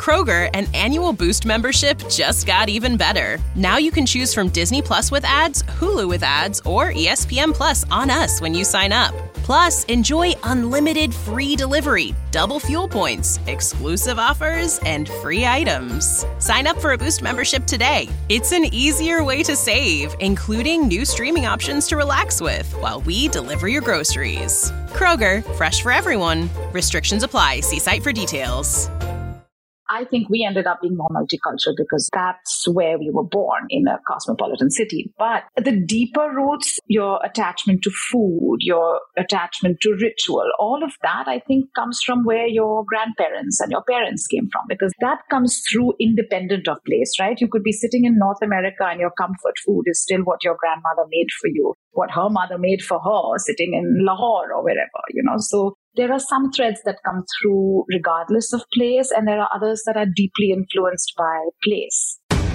Kroger, an annual Boost membership just got even better. Now you can choose from Disney Plus with ads, Hulu with ads, or ESPN Plus on us when you sign up. Plus, enjoy unlimited free delivery, double fuel points, exclusive offers, and free items. Sign up for a Boost membership today. It's an easier way to save, including new streaming options to relax with while we deliver your groceries. Kroger, fresh for everyone. Restrictions apply. See site for details. I think we ended up being more multicultural because that's where we were born, in a cosmopolitan city. But the deeper roots, your attachment to food, your attachment to ritual, all of that, I think, comes from where your grandparents and your parents came from, because that comes through independent of place, right? You could be sitting in North America and your comfort food is still what your grandmother made for you, what her mother made for her, sitting in Lahore or wherever, So there are some threads that come through regardless of place, and there are others that are deeply influenced by place.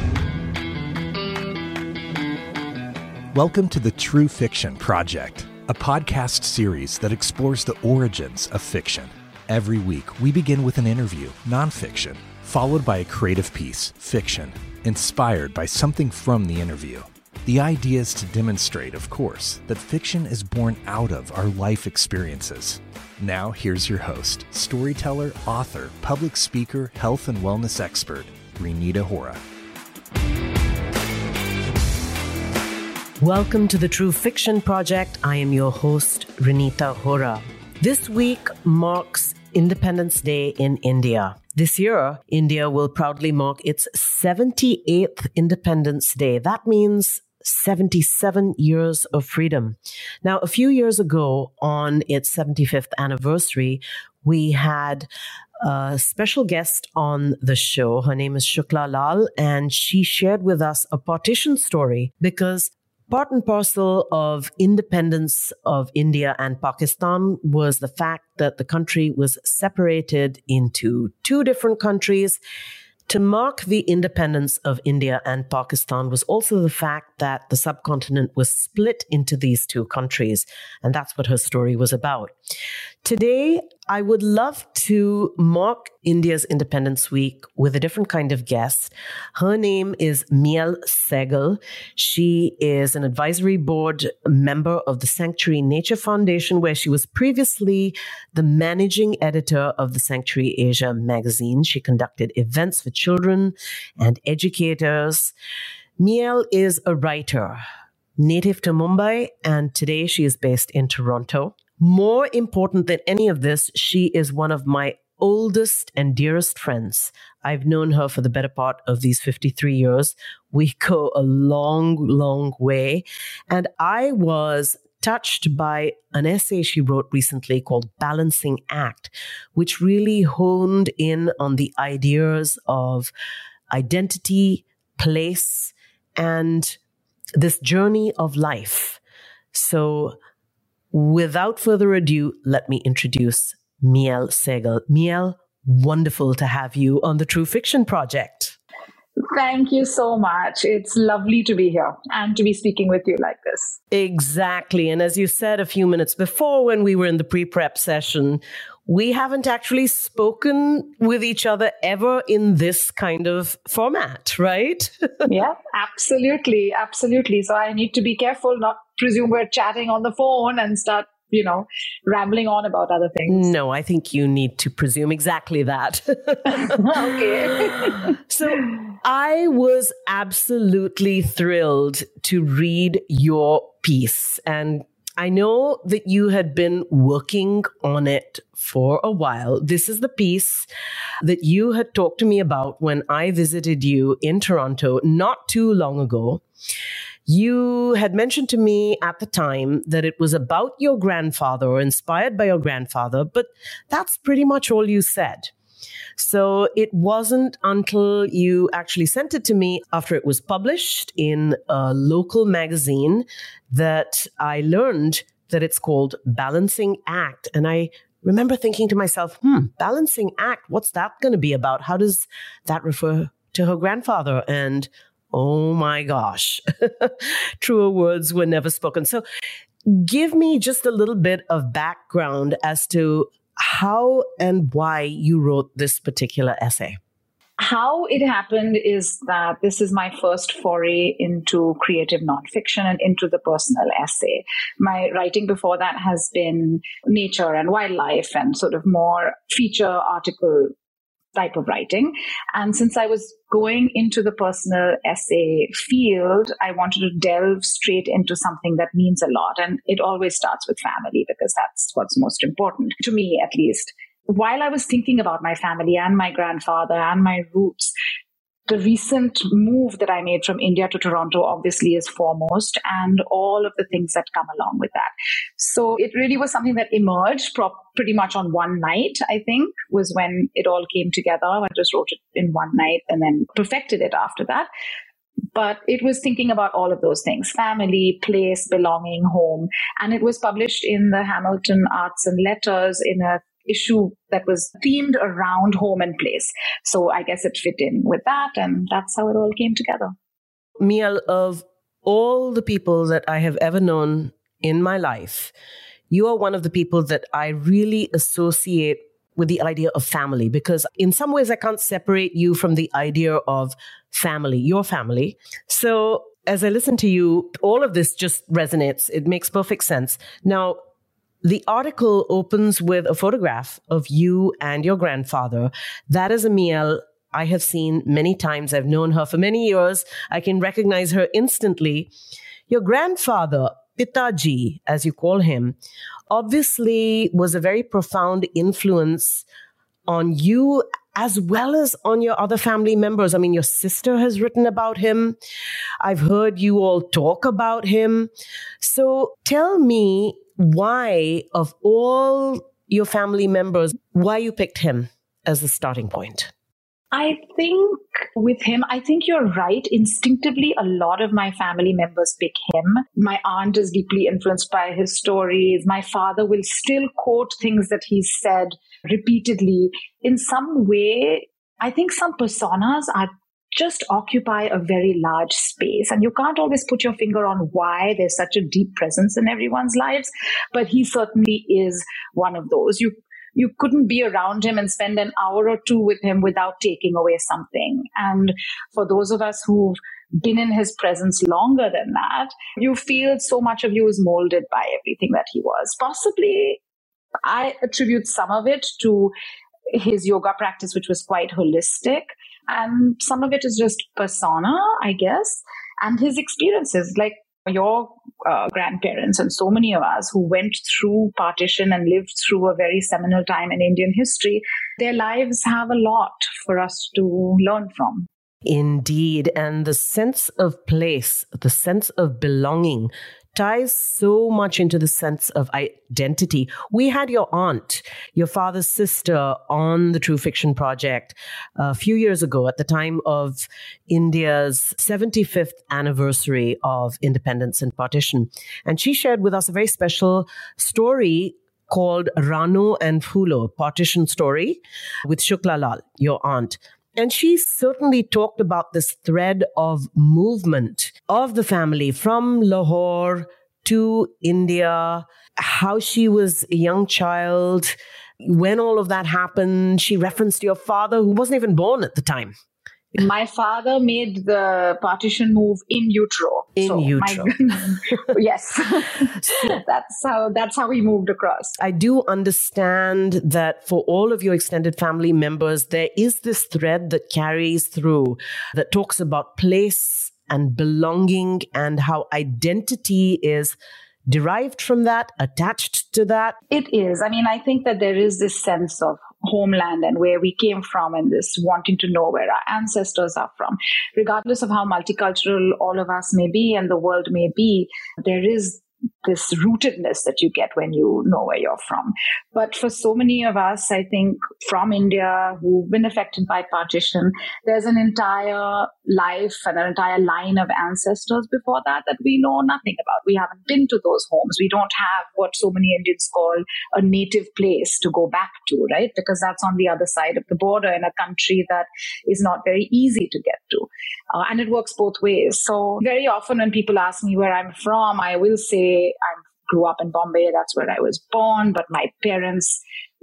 Welcome to the True Fiction Project, a podcast series that explores the origins of fiction. Every week, we begin with an interview, nonfiction, followed by a creative piece, fiction, inspired by something from the interview. The idea is to demonstrate, of course, that fiction is born out of our life experiences. Now, here's your host, storyteller, author, public speaker, health and wellness expert, Renita Hora. Welcome to the True Fiction Project. I am your host, Renita Hora. This week marks Independence Day in India. This year, India will proudly mark its 78th Independence Day. That means 77 years of freedom. Now, a few years ago, on its 75th anniversary, we had a special guest on the show. Her name is Shukla Lal, and she shared with us a partition story, because part and parcel of independence of India and Pakistan was the fact that the country was separated into two different countries. To mark the independence of India and Pakistan was also the fact that the subcontinent was split into these two countries. And that's what her story was about. Today, I would love to mark India's Independence Week with a different kind of guest. Her name is Miel Sehgal. She is an advisory board member of the Sanctuary Nature Foundation, where she was previously the managing editor of the Sanctuary Asia magazine. She conducted events for children and educators. Miel is a writer, native to Mumbai, and today she is based in Toronto. More important than any of this, she is one of my oldest and dearest friends. I've known her for the better part of these 53 years. We go a long, long way. And I was touched by an essay she wrote recently called Balancing Act, which really honed in on the ideas of identity, place, and this journey of life. So without further ado, let me introduce Miel Sehgal. Miel, wonderful to have you on the True Fiction Project. Thank you so much. It's lovely to be here and to be speaking with you like this. Exactly. And as you said a few minutes before when we were in the pre-prep session, we haven't actually spoken with each other ever in this kind of format, right? Yeah, absolutely. Absolutely. So I need to be careful, not presume we're chatting on the phone and start, rambling on about other things. No, I think you need to presume exactly that. Okay. So I was absolutely thrilled to read your piece, and I know that you had been working on it for a while. This is the piece that you had talked to me about when I visited you in Toronto not too long ago. You had mentioned to me at the time that it was about your grandfather or inspired by your grandfather, but that's pretty much all you said. So it wasn't until you actually sent it to me after it was published in a local magazine that I learned that it's called Balancing Act. And I remember thinking to myself, Balancing Act, what's that going to be about? How does that refer to her grandfather? And oh my gosh, truer words were never spoken. So give me just a little bit of background as to how and why you wrote this particular essay. How it happened is that this is my first foray into creative nonfiction and into the personal essay. My writing before that has been nature and wildlife and sort of more feature article type of writing. And since I was going into the personal essay field, I wanted to delve straight into something that means a lot. And it always starts with family because that's what's most important, to me at least. While I was thinking about my family and my grandfather and my roots, the recent move that I made from India to Toronto obviously is foremost, and all of the things that come along with that. So it really was something that emerged pretty much on one night, I think, was when it all came together. I just wrote it in one night and then perfected it after that. But it was thinking about all of those things: family, place, belonging, home. And it was published in the Hamilton Arts and Letters in a issue that was themed around home and place. So I guess it fit in with that, and that's how it all came together. Mial, of all the people that I have ever known in my life, you are one of the people that I really associate with the idea of family, because in some ways I can't separate you from the idea of family, your family. So as I listen to you, all of this just resonates. It makes perfect sense. Now, the article opens with a photograph of you and your grandfather. That is a Mial I have seen many times. I've known her for many years. I can recognize her instantly. Your grandfather, Pitaji, as you call him, obviously was a very profound influence on you as well as on your other family members. I mean, your sister has written about him. I've heard you all talk about him. So tell me, why, of all your family members, why you picked him as the starting point? I think with him, I think you're right. Instinctively, a lot of my family members pick him. My aunt is deeply influenced by his stories. My father will still quote things that he said repeatedly. In some way, I think some personas are just occupy a very large space. And you can't always put your finger on why there's such a deep presence in everyone's lives, but he certainly is one of those. You couldn't be around him and spend an hour or two with him without taking away something. And for those of us who've been in his presence longer than that, you feel so much of you is molded by everything that he was. Possibly, I attribute some of it to his yoga practice, which was quite holistic. And some of it is just persona, I guess, and his experiences, like your grandparents and so many of us who went through partition and lived through a very seminal time in Indian history. Their lives have a lot for us to learn from. Indeed. And the sense of place, the sense of belonging ties so much into the sense of identity. We had your aunt, your father's sister, on the True Fiction Project a few years ago at the time of India's 75th anniversary of independence and partition. And she shared with us a very special story called Rano and Phulo, Partition Story, with Shukla Lal, your aunt. And she certainly talked about this thread of movement of the family from Lahore to India, how she was a young child, when all of that happened. She referenced your father, who wasn't even born at the time. My father made the partition move in utero. In utero. Yes. That's how he moved across. I do understand that for all of your extended family members, there is this thread that carries through that talks about place and belonging and how identity is derived from that, attached to that. It is. I mean, I think that there is this sense of homeland and where we came from and this wanting to know where our ancestors are from. Regardless of how multicultural all of us may be and the world may be, there is this rootedness that you get when you know where you're from. But for so many of us, I think, from India who've been affected by partition, there's an entire life and an entire line of ancestors before that we know nothing about. We haven't been to those homes. We don't have what so many Indians call a native place to go back to, right? Because that's on the other side of the border in a country that is not very easy to get to. And it works both ways. So very often when people ask me where I'm from, I will say I grew up in Bombay. That's where I was born. But my parents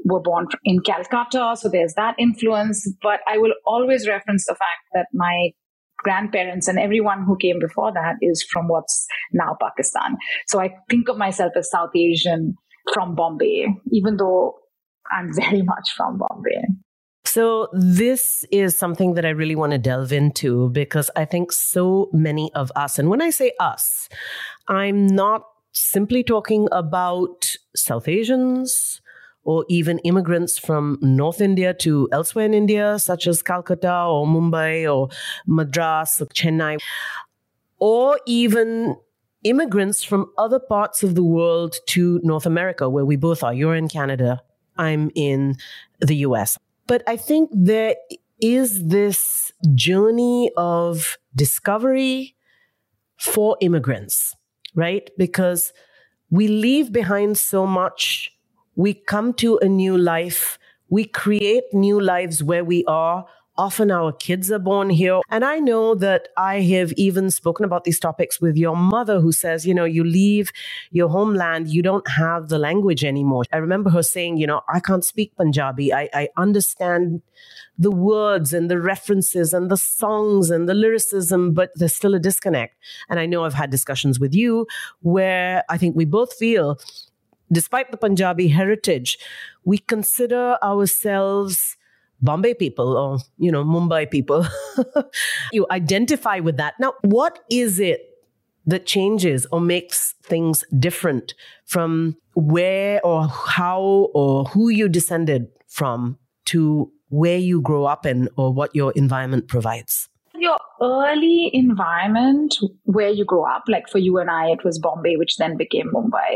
were born in Calcutta, so there's that influence. But I will always reference the fact that my grandparents and everyone who came before that is from what's now Pakistan. So I think of myself as South Asian from Bombay, even though I'm very much from Bombay. So this is something that I really want to delve into, because I think so many of us, and when I say us, I'm not simply talking about South Asians or even immigrants from North India to elsewhere in India, such as Calcutta or Mumbai or Madras or Chennai, or even immigrants from other parts of the world to North America, where we both are. You're in Canada, I'm in the US. But I think there is this journey of discovery for immigrants, right? Because we leave behind so much. We come to a new life. We create new lives where we are. Often our kids are born here. And I know that I have even spoken about these topics with your mother, who says, you know, you leave your homeland, you don't have the language anymore. I remember her saying, you know, I can't speak Punjabi. I understand the words and the references and the songs and the lyricism, but there's still a disconnect. And I know I've had discussions with you where I think we both feel, despite the Punjabi heritage, we consider ourselves Bombay people or, you know, Mumbai people. You identify with that. Now, what is it that changes or makes things different from where or how or who you descended from to where you grow up in or what your environment provides? Your early environment where you grow up, like for you and I, it was Bombay, which then became Mumbai,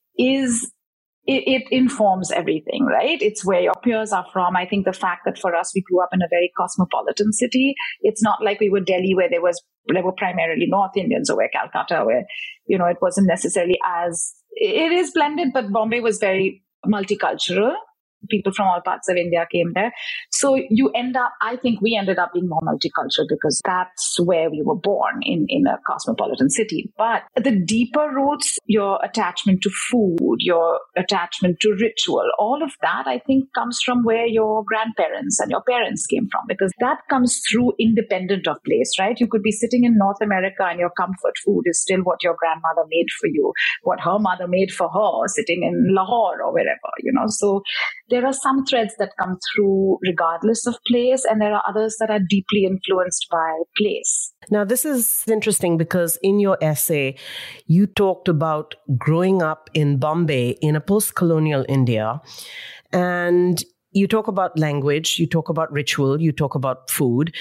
it informs everything, right? It's where your peers are from. I think the fact that for us, we grew up in a very cosmopolitan city. It's not like we were Delhi, where there were primarily North Indians, or where Calcutta, where, you know, it wasn't necessarily as, it is blended, but Bombay was very multicultural. People from all parts of India came there. So I think we ended up being more multicultural because that's where we were born, in a cosmopolitan city. But the deeper roots, your attachment to food, your attachment to ritual, all of that, I think, comes from where your grandparents and your parents came from, because that comes through independent of place, right? You could be sitting in North America and your comfort food is still what your grandmother made for you, what her mother made for her, sitting in Lahore or wherever, you know. So there are some threads that come through regardless of place, and there are others that are deeply influenced by place. Now, this is interesting because in your essay, you talked about growing up in Bombay in a post-colonial India, and you talk about language, you talk about ritual, you talk about food.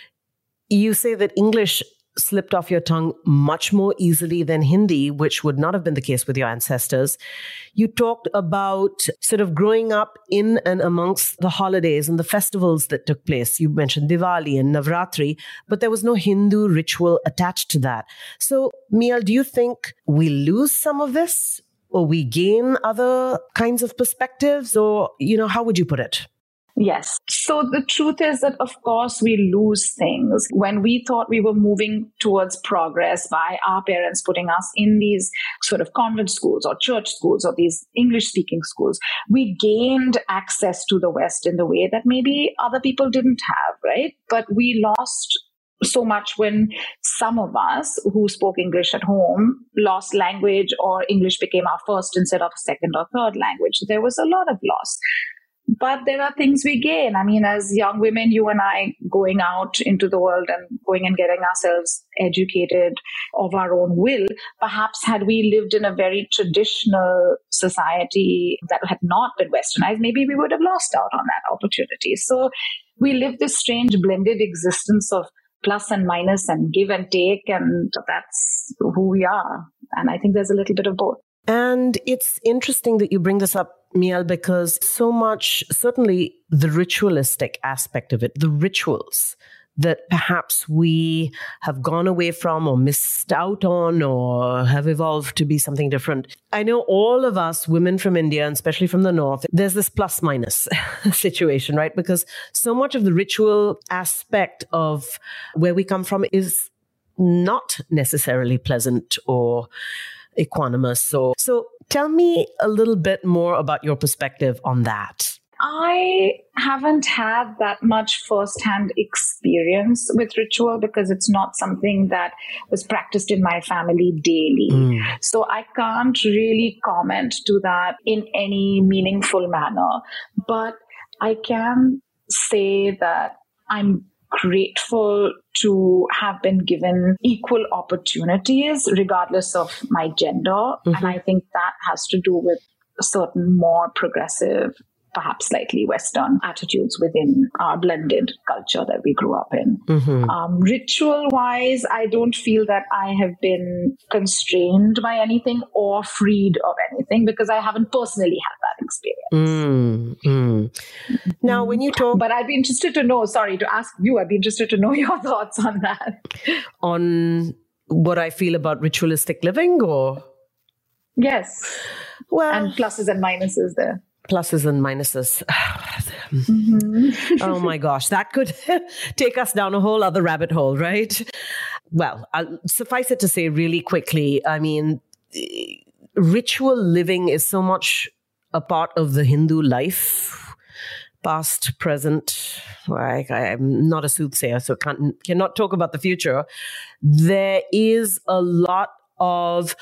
You say that English slipped off your tongue much more easily than Hindi, which would not have been the case with your ancestors. You talked about sort of growing up in and amongst the holidays and the festivals that took place. You mentioned Diwali and Navratri, but there was no Hindu ritual attached to that. So, Mial, do you think we lose some of this, or we gain other kinds of perspectives, or, you know, how would you put it? Yes. So the truth is that, of course, we lose things. When we thought we were moving towards progress by our parents putting us in these sort of convent schools or church schools or these English-speaking schools, we gained access to the West in the way that maybe other people didn't have, right? But we lost so much when some of us who spoke English at home lost language, or English became our first instead of second or third language. So there was a lot of loss. But there are things we gain. I mean, as young women, you and I going out into the world and going and getting ourselves educated of our own will, perhaps had we lived in a very traditional society that had not been westernized, maybe we would have lost out on that opportunity. So we live this strange blended existence of plus and minus and give and take, and that's who we are. And I think there's a little bit of both. And it's interesting that you bring this up, Mial, because so much, certainly the ritualistic aspect of it, the rituals that perhaps we have gone away from or missed out on or have evolved to be something different. I know all of us women from India, and especially from the North, there's this plus minus situation, right? Because so much of the ritual aspect of where we come from is not necessarily pleasant or equanimous. So Tell me a little bit more about your perspective on that. I haven't had that much firsthand experience with ritual because it's not something that was practiced in my family daily. So I can't really comment to that in any meaningful manner. But I can say that I'm grateful to have been given equal opportunities regardless of my gender. And I think that has to do with certain more progressive, perhaps slightly Western attitudes within our blended culture that we grew up in. Ritual-wise, I don't feel that I have been constrained by anything or freed of anything because I haven't personally had that experience. Now, when you talk... But I'd be interested to know, I'd be interested to know your thoughts on that. On what I feel about ritualistic living, or? Yes. Well, and pluses and minuses there. Pluses and minuses. Oh my gosh, that could take us down a whole other rabbit hole, right? Well, I'll suffice it to say really quickly, I mean, ritual living is so much a part of the Hindu life, past, present. I'm not a soothsayer, so cannot talk about the future. There is a lot of,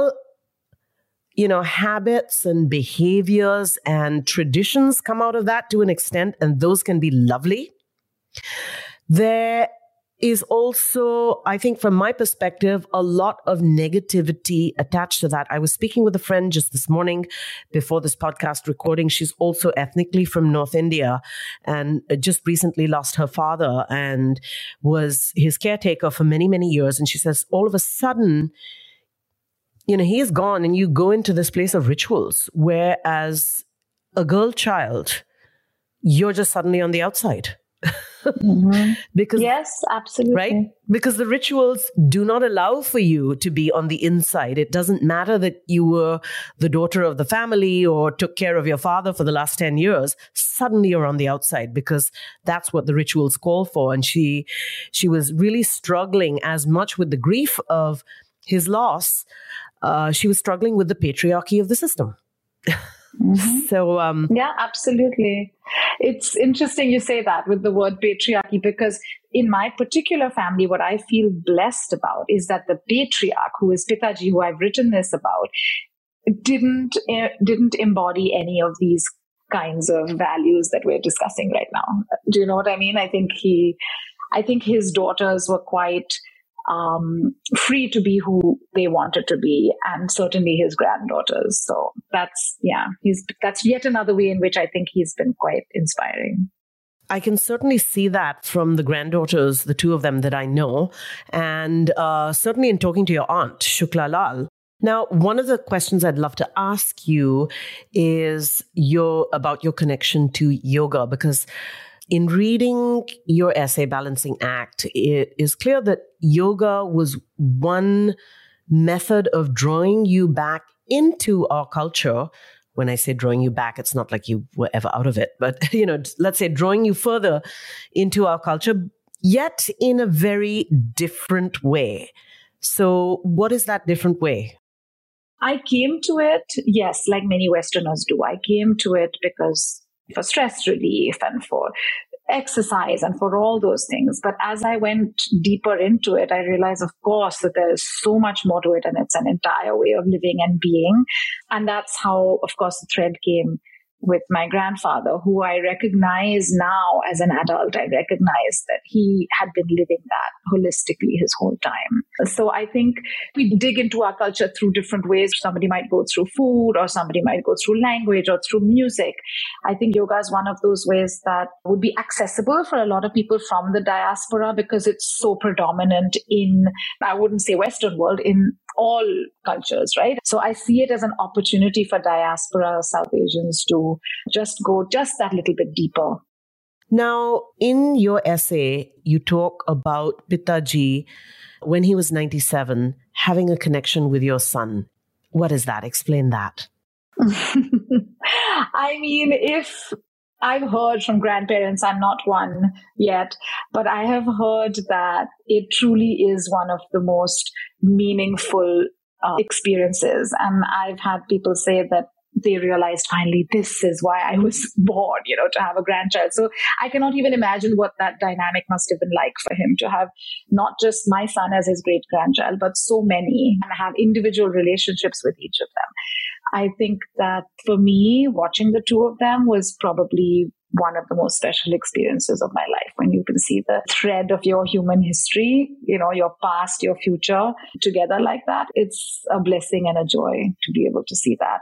habits and behaviors and traditions come out of that to an extent, and those can be lovely. There is also, I think from my perspective, a lot of negativity attached to that. I was speaking with a friend just this morning before this podcast recording. She's also ethnically from North India and just recently lost her father and was his caretaker for many, many years. And she says, all of a sudden, he is gone and you go into this place of rituals, whereas a girl child, you're just suddenly on the outside. Because, yes, absolutely. Right? Because the rituals do not allow for you to be on the inside. It doesn't matter that you were the daughter of the family or took care of your father for the last 10 years. Suddenly you're on the outside because that's what the rituals call for. And she was really struggling as much with the grief of his loss. She was struggling with the patriarchy of the system. So, yeah, absolutely. It's interesting you say that with the word patriarchy, because in my particular family, what I feel blessed about is that the patriarch, who is Pitaji, who I've written this about, didn't embody any of these kinds of values that we're discussing right now. Do you know what I mean? I think his daughters were quite free to be who they wanted to be, and certainly his granddaughters. So that's yet another way in which I think he's been quite inspiring. I can certainly see that from the granddaughters, the two of them that I know, and certainly in talking to your aunt, Shukla Lal. Now, one of the questions I'd love to ask you is about your connection to yoga, because in reading your essay, Balancing Act, it is clear that yoga was one method of drawing you back into our culture. When I say drawing you back, it's not like you were ever out of it, but, let's say drawing you further into our culture, yet in a very different way. So what is that different way? I came to it, yes, like many Westerners do. I came to it because for stress relief and for exercise and for all those things. But as I went deeper into it, I realized, of course, that there's so much more to it, and it's an entire way of living and being. And that's how, of course, the thread came with my grandfather, who I recognize now as an adult. I recognize that he had been living that holistically his whole time. So I think we dig into our culture through different ways. Somebody might go through food, or somebody might go through language or through music. I think yoga is one of those ways that would be accessible for a lot of people from the diaspora because it's so predominant in, I wouldn't say Western world, in all cultures, right? So I see it as an opportunity for diaspora South Asians to just go just that little bit deeper. Now, in your essay, you talk about Pitaji, when he was 97, having a connection with your son. What is that? Explain that. I mean, if I've heard from grandparents, I'm not one yet, but I have heard that it truly is one of the most meaningful experiences. And I've had people say that they realized finally this is why I was born, to have a grandchild. So I cannot even imagine what that dynamic must have been like for him to have not just my son as his great grandchild, but so many, and have individual relationships with each of them. I think that for me, watching the two of them was probably one of the most special experiences of my life, when you can see the thread of your human history, your past, your future together like that. It's a blessing and a joy to be able to see that.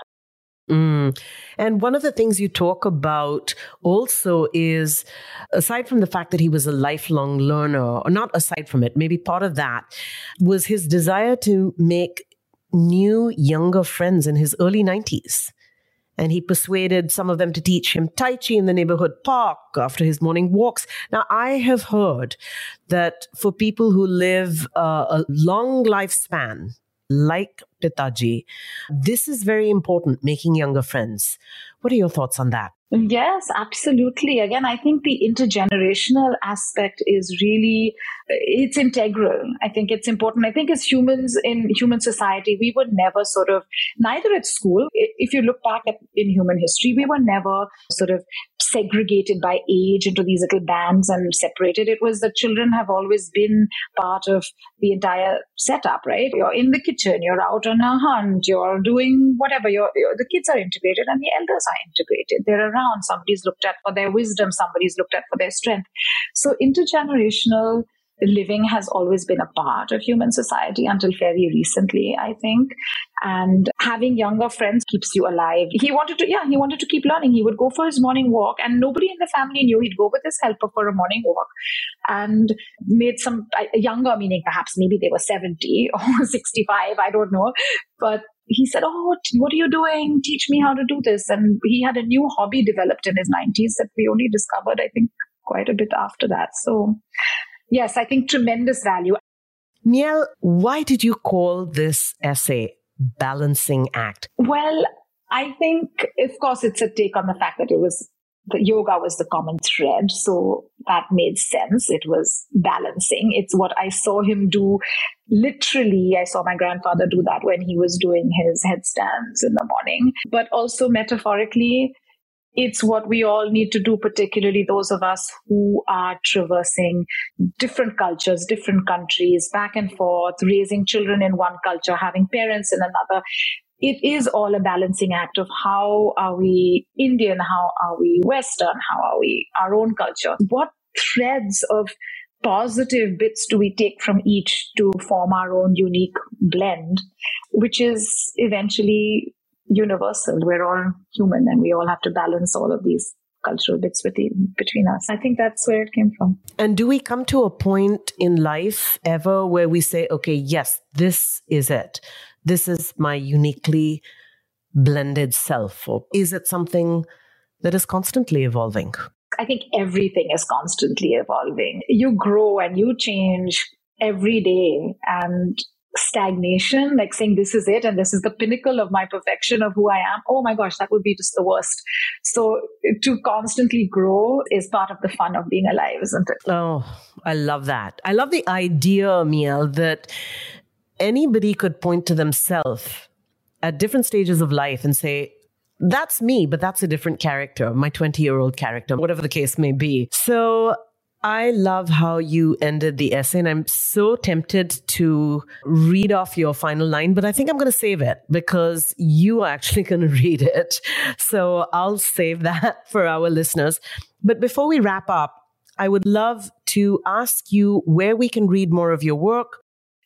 And one of the things you talk about also is, aside from the fact that he was a lifelong learner, or not aside from it, maybe part of that was his desire to make new, younger friends in his early 90s. And he persuaded some of them to teach him Tai Chi in the neighborhood park after his morning walks. Now, I have heard that for people who live a long lifespan, like Pitaji, this is very important, making younger friends. What are your thoughts on that? Yes, absolutely. Again, I think the intergenerational aspect is really, it's integral. I think it's important. I think as humans in human society, we were never neither at school, if you look back in human history, we were never sort of segregated by age into these little bands and separated. It was that children have always been part of the entire setup, right? You're in the kitchen, you're out on a hunt, you're doing whatever, the kids are integrated and the elders are integrated. They're around. Somebody's looked at for their wisdom, somebody's looked at for their strength. So intergenerational living has always been a part of human society until fairly recently, I think. And having younger friends keeps you alive. He wanted to keep learning. He would go for his morning walk, and nobody in the family knew. He'd go with his helper for a morning walk, and made some younger, meaning perhaps maybe they were 70 or 65, I don't know. But he said, "Oh, what are you doing? Teach me how to do this." And he had a new hobby developed in his 90s that we only discovered, I think, quite a bit after that. So yes, I think tremendous value. Miel, why did you call this essay Balancing Act? Well, I think, of course, it's a take on the fact that the yoga was the common thread. So that made sense. It was balancing. It's what I saw him do. Literally, I saw my grandfather do that when he was doing his headstands in the morning. But also metaphorically, it's what we all need to do, particularly those of us who are traversing different cultures, different countries, back and forth, raising children in one culture, having parents in another. It is all a balancing act of how are we Indian, how are we Western, how are we our own culture. What threads of positive bits do we take from each to form our own unique blend, which is eventually universal. We're all human and we all have to balance all of these cultural bits between us. I think that's where it came from. And do we come to a point in life ever where we say, okay, yes, this is it. This is my uniquely blended self? Or is it something that is constantly evolving? I think everything is constantly evolving. You grow and you change every day, and stagnation, like saying this is it and this is the pinnacle of my perfection of who I am, oh my gosh, that would be just the worst. So to constantly grow is part of the fun of being alive, isn't it? Oh, I love that. I love the idea, Miel, that anybody could point to themselves at different stages of life and say, that's me, but that's a different character, my 20-year-old character, whatever the case may be. So I love how you ended the essay, and I'm so tempted to read off your final line, but I think I'm going to save it because you are actually going to read it. So I'll save that for our listeners. But before we wrap up, I would love to ask you where we can read more of your work.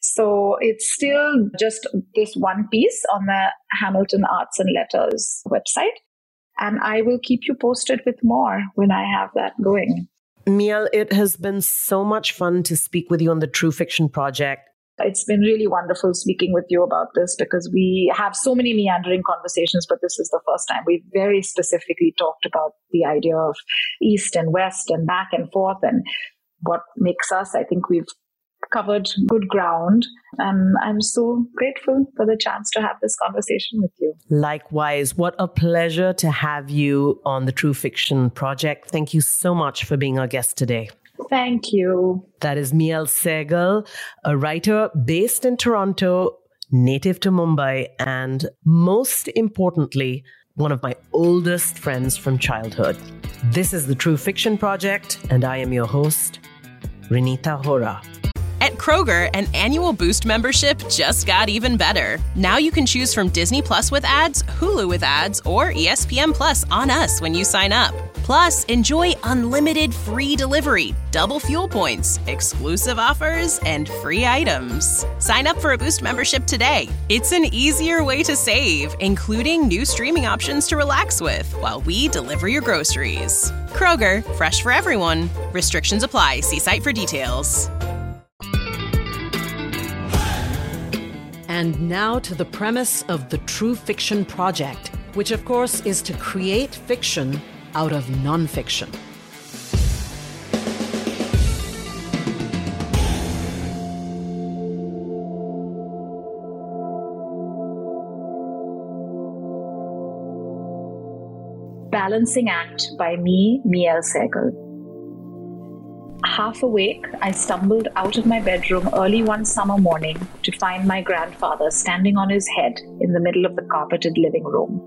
So it's still just this one piece on the Hamilton Arts and Letters website. And I will keep you posted with more when I have that going. Miel, it has been so much fun to speak with you on the True Fiction Project. It's been really wonderful speaking with you about this because we have so many meandering conversations, but this is the first time we very specifically talked about the idea of East and West and back and forth and what makes us. I think we've covered good ground, and I'm so grateful for the chance to have this conversation with you. Likewise, what a pleasure to have you on the True Fiction Project. Thank you so much for being our guest today. Thank you. That is Miel Sehgal, a writer based in Toronto, native to Mumbai, and most importantly, one of my oldest friends from childhood. This is the True Fiction Project, and I am your host, Rinita Hora. At Kroger, an annual Boost membership just got even better. Now you can choose from Disney Plus with ads, Hulu with ads, or ESPN Plus on us when you sign up. Plus, enjoy unlimited free delivery, double fuel points, exclusive offers, and free items. Sign up for a Boost membership today. It's an easier way to save, including new streaming options to relax with while we deliver your groceries. Kroger, fresh for everyone. Restrictions apply. See site for details. And now to the premise of the True Fiction Project, which of course is to create fiction out of nonfiction. Balancing Act by me, Miel Sehgal. Half awake, I stumbled out of my bedroom early one summer morning to find my grandfather standing on his head in the middle of the carpeted living room.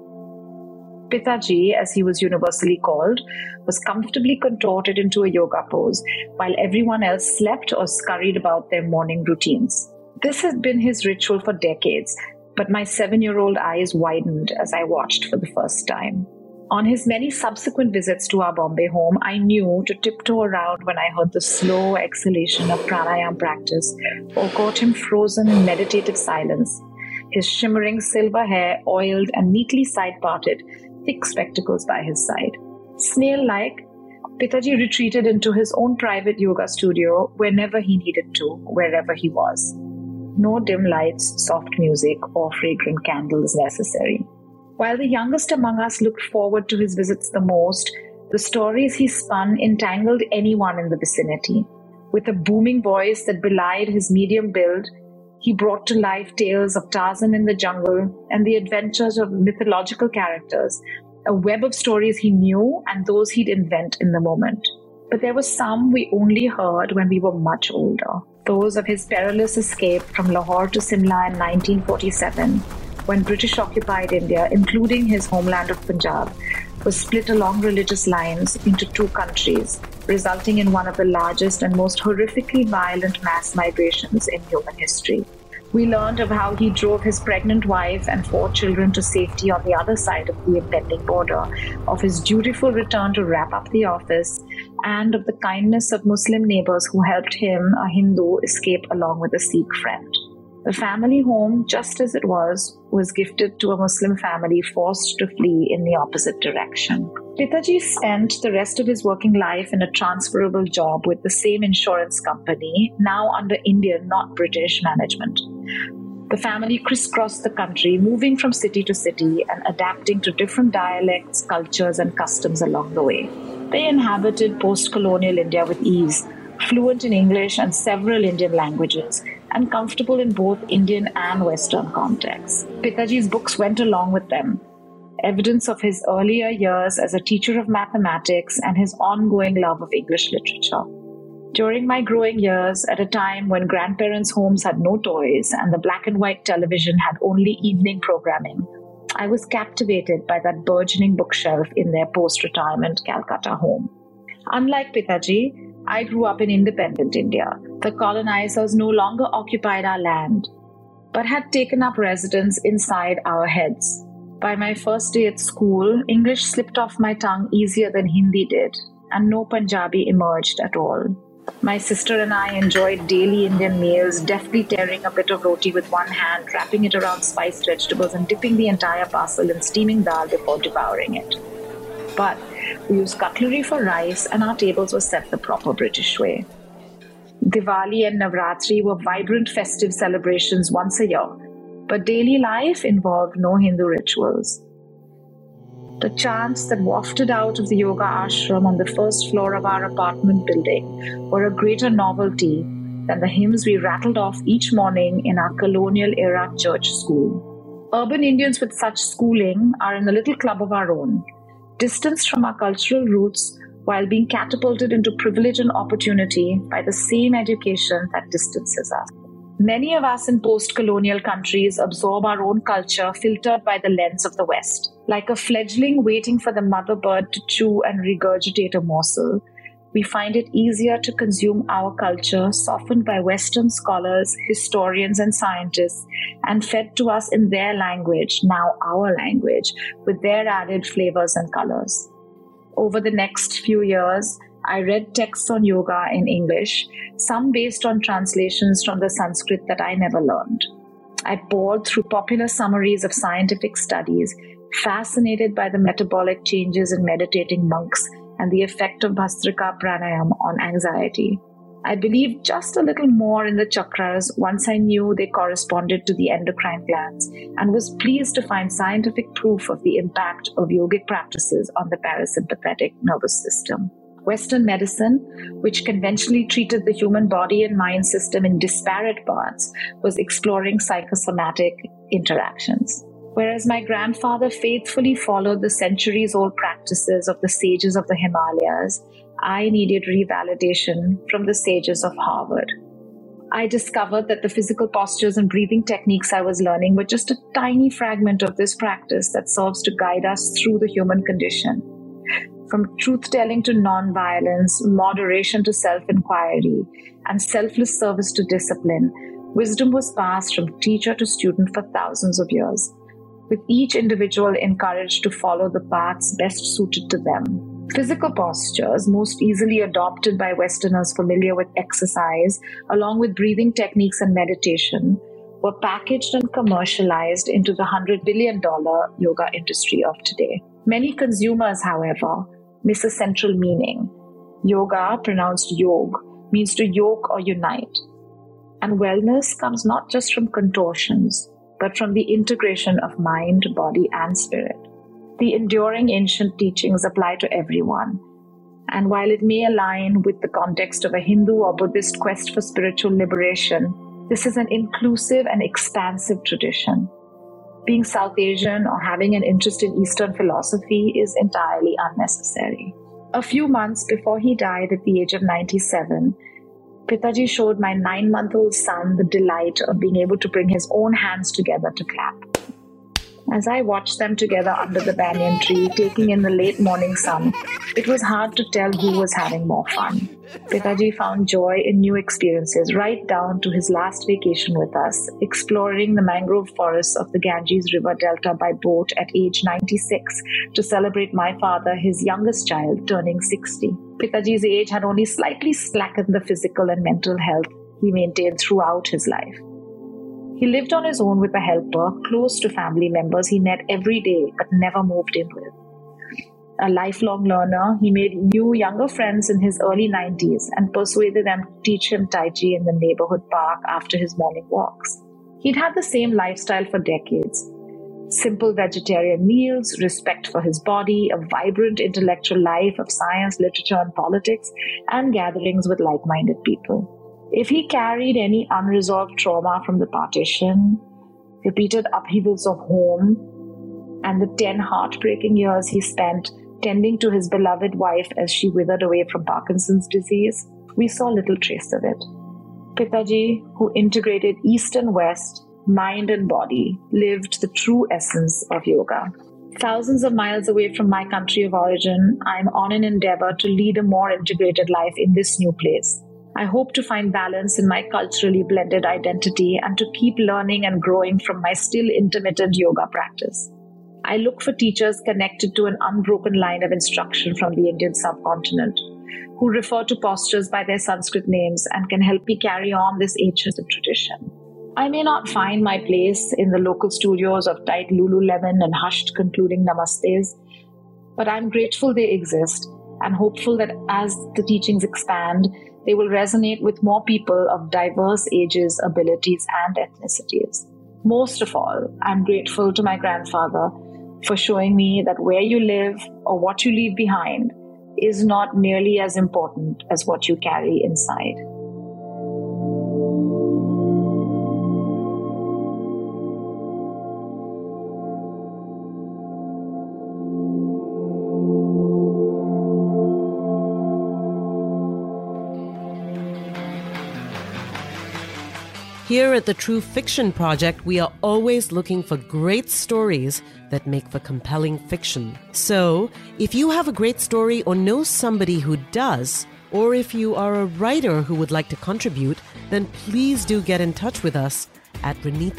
Pitaji, as he was universally called, was comfortably contorted into a yoga pose while everyone else slept or scurried about their morning routines. This had been his ritual for decades, but my 7-year-old eyes widened as I watched for the first time. On his many subsequent visits to our Bombay home, I knew to tiptoe around when I heard the slow exhalation of pranayama practice or caught him frozen in meditative silence, his shimmering silver hair oiled and neatly side-parted, thick spectacles by his side. Snail-like, Pitaji retreated into his own private yoga studio whenever he needed to, wherever he was. No dim lights, soft music, or fragrant candles necessary. While the youngest among us looked forward to his visits the most, the stories he spun entangled anyone in the vicinity. With a booming voice that belied his medium build, he brought to life tales of Tarzan in the jungle and the adventures of mythological characters, a web of stories he knew and those he'd invent in the moment. But there were some we only heard when we were much older. Those of his perilous escape from Lahore to Simla in 1947, when British occupied India, including his homeland of Punjab, was split along religious lines into two countries, resulting in one of the largest and most horrifically violent mass migrations in human history. We learned of how he drove his pregnant wife and 4 children to safety on the other side of the impending border, of his dutiful return to wrap up the office, and of the kindness of Muslim neighbors who helped him, a Hindu, escape along with a Sikh friend. The family home, just as it was gifted to a Muslim family forced to flee in the opposite direction. Pitaji spent the rest of his working life in a transferable job with the same insurance company, now under Indian, not British, management. The family crisscrossed the country, moving from city to city and adapting to different dialects, cultures, and customs along the way. They inhabited post-colonial India with ease, fluent in English and several Indian languages, and comfortable in both Indian and Western contexts. Pitaji's books went along with them, evidence of his earlier years as a teacher of mathematics and his ongoing love of English literature. During my growing years, at a time when grandparents' homes had no toys and the black and white television had only evening programming, I was captivated by that burgeoning bookshelf in their post-retirement Calcutta home. Unlike Pitaji, I grew up in independent India. The colonizers no longer occupied our land, but had taken up residence inside our heads. By my first day at school, English slipped off my tongue easier than Hindi did, and no Punjabi emerged at all. My sister and I enjoyed daily Indian meals, deftly tearing a bit of roti with one hand, wrapping it around spiced vegetables, and dipping the entire parcel in steaming dal before devouring it. But we used cutlery for rice, and our tables were set the proper British way. Diwali and Navratri were vibrant festive celebrations once a year, but daily life involved no Hindu rituals. The chants that wafted out of the yoga ashram on the first floor of our apartment building were a greater novelty than the hymns we rattled off each morning in our colonial-era church school. Urban Indians with such schooling are in a little club of our own, distanced from our cultural roots while being catapulted into privilege and opportunity by the same education that distances us. Many of us in post-colonial countries absorb our own culture filtered by the lens of the West. Like a fledgling waiting for the mother bird to chew and regurgitate a morsel, we find it easier to consume our culture softened by Western scholars, historians, and scientists, and fed to us in their language, now our language, with their added flavors and colors. Over the next few years, I read texts on yoga in English, some based on translations from the Sanskrit that I never learned. I pored through popular summaries of scientific studies, fascinated by the metabolic changes in meditating monks and the effect of Bhastrika Pranayam on anxiety. I believed just a little more in the chakras once I knew they corresponded to the endocrine glands, and was pleased to find scientific proof of the impact of yogic practices on the parasympathetic nervous system. Western medicine, which conventionally treated the human body and mind system in disparate parts, was exploring psychosomatic interactions. Whereas my grandfather faithfully followed the centuries-old practices of the sages of the Himalayas, I needed revalidation from the sages of Harvard. I discovered that the physical postures and breathing techniques I was learning were just a tiny fragment of this practice that serves to guide us through the human condition. From truth-telling to non-violence, moderation to self-inquiry, and selfless service to discipline, wisdom was passed from teacher to student for thousands of years, with each individual encouraged to follow the paths best suited to them. Physical postures, most easily adopted by Westerners familiar with exercise, along with breathing techniques and meditation, were packaged and commercialized into the $100 billion yoga industry of today. Many consumers, however, miss a central meaning. Yoga, pronounced yog, means to yoke or unite. And wellness comes not just from contortions, but from the integration of mind, body, and spirit. The enduring ancient teachings apply to everyone. And while it may align with the context of a Hindu or Buddhist quest for spiritual liberation, this is an inclusive and expansive tradition. Being South Asian or having an interest in Eastern philosophy is entirely unnecessary. A few months before he died at the age of 97, Pitaji showed my 9-month-old son the delight of being able to bring his own hands together to clap. As I watched them together under the banyan tree, taking in the late morning sun, it was hard to tell who was having more fun. Pitaji found joy in new experiences, right down to his last vacation with us, exploring the mangrove forests of the Ganges River Delta by boat at age 96 to celebrate my father, his youngest child, turning 60. Pitaji's age had only slightly slackened the physical and mental health he maintained throughout his life. He lived on his own with a helper, close to family members he met every day but never moved in with. A lifelong learner, he made new younger friends in his early 90s and persuaded them to teach him Tai Chi in the neighborhood park after his morning walks. He'd had the same lifestyle for decades. Simple vegetarian meals, respect for his body, a vibrant intellectual life of science, literature, and politics, and gatherings with like-minded people. If he carried any unresolved trauma from the partition, repeated upheavals of home, and the 10 heartbreaking years he spent tending to his beloved wife as she withered away from Parkinson's disease, we saw little trace of it. Pitaji, who integrated East and West, mind and body, lived the true essence of yoga. Thousands of miles away from my country of origin, I am on an endeavor to lead a more integrated life in this new place. I hope to find balance in my culturally blended identity and to keep learning and growing from my still intermittent yoga practice. I look for teachers connected to an unbroken line of instruction from the Indian subcontinent, who refer to postures by their Sanskrit names and can help me carry on this ancient tradition. I may not find my place in the local studios of tight Lululemon and hushed concluding namastes, but I'm grateful they exist and hopeful that as the teachings expand, they will resonate with more people of diverse ages, abilities, and ethnicities. Most of all, I'm grateful to my grandfather for showing me that where you live or what you leave behind is not nearly as important as what you carry inside. Here at the True Fiction Project, we are always looking for great stories that make for compelling fiction. So, if you have a great story or know somebody who does, or if you are a writer who would like to contribute, then please do get in touch with us at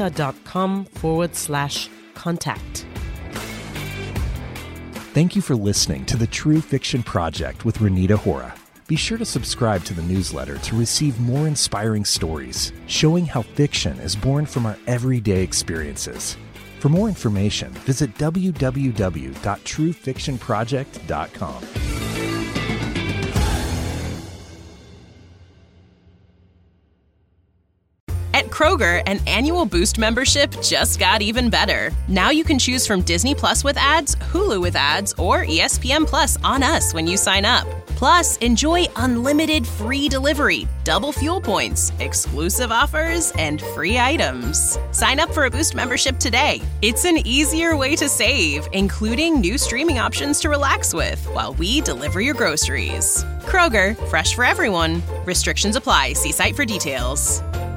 renita.com/contact. Thank you for listening to the True Fiction Project with Renita Hora. Be sure to subscribe to the newsletter to receive more inspiring stories showing how fiction is born from our everyday experiences. For more information, visit www.truefictionproject.com. At Kroger, an annual Boost membership just got even better. Now you can choose from Disney Plus with ads, Hulu with ads, or ESPN Plus on us when you sign up. Plus, enjoy unlimited free delivery, double fuel points, exclusive offers, and free items. Sign up for a Boost membership today. It's an easier way to save, including new streaming options to relax with while we deliver your groceries. Kroger, fresh for everyone. Restrictions apply. See site for details.